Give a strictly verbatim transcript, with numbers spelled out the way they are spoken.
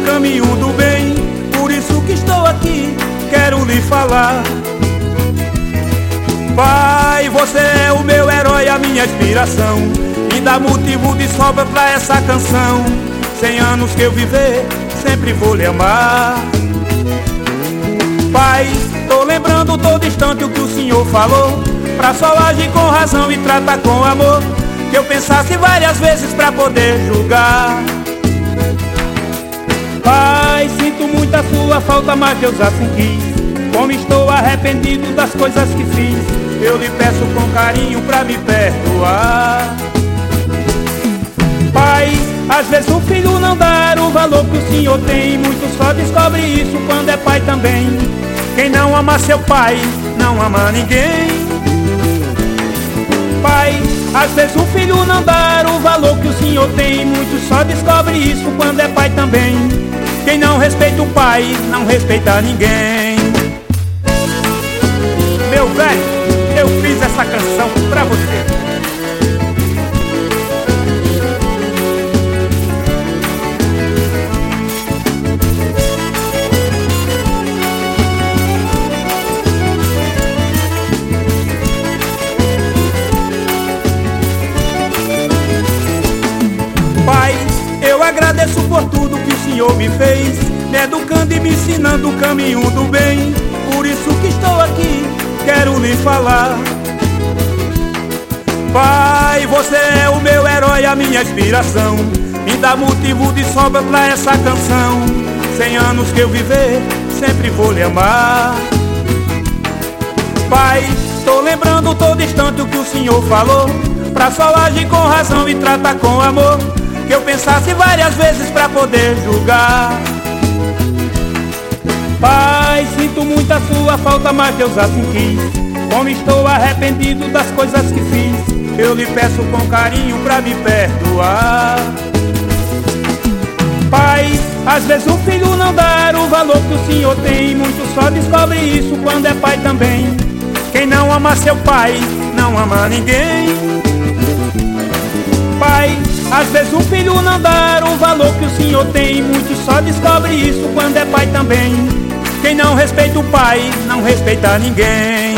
caminho do bem. Por isso que estou aqui, quero lhe falar. Pai, você é o meu herói, a minha inspiração. Me dá motivo de sobra pra essa canção. Cem anos que eu viver, sempre vou lhe amar. Pai, tô lembrando todo instante o que o Senhor falou, pra só agir com razão e tratar com amor, que eu pensasse várias vezes pra poder julgar. Pai, sinto muito a sua falta, mas Deus assim quis. Como estou arrependido das coisas que fiz, eu lhe peço com carinho pra me perdoar. Pai, às vezes o filho não dá o valor que o Senhor tem. Muitos só descobre isso quando é pai também. Quem não ama seu pai, não ama ninguém. Pai, às vezes o filho não dá o valor que o Senhor tem. Muitos só descobre isso quando é pai também. Quem não respeita o pai, não respeita ninguém. Meu velho, eu fiz essa canção pra você. Pai, eu agradeço por tudo que o Senhor me fez, me educando e me ensinando o caminho do bem. Por isso que estou aqui, quero lhe falar. Pai, você é o meu herói, a minha inspiração. Me dá motivo de sobra pra essa canção. Cem anos que eu viver, sempre vou lhe amar. Pai, tô lembrando todo instante o que o Senhor falou, pra só agir com razão e tratar com amor, que eu pensasse várias vezes pra poder julgar. Pai, sinto muito a sua falta, mas Deus assim quis. Como estou arrependido das coisas que fiz, eu lhe peço com carinho pra me perdoar. Pai, às vezes o filho não dá o valor que o Senhor tem. Muitos só descobre isso quando é pai também. Quem não ama seu pai, não ama ninguém. Pai, às vezes o filho não dá o valor que o Senhor tem. Muitos só descobre isso quando é pai também. Quem não respeita o pai, não respeita ninguém.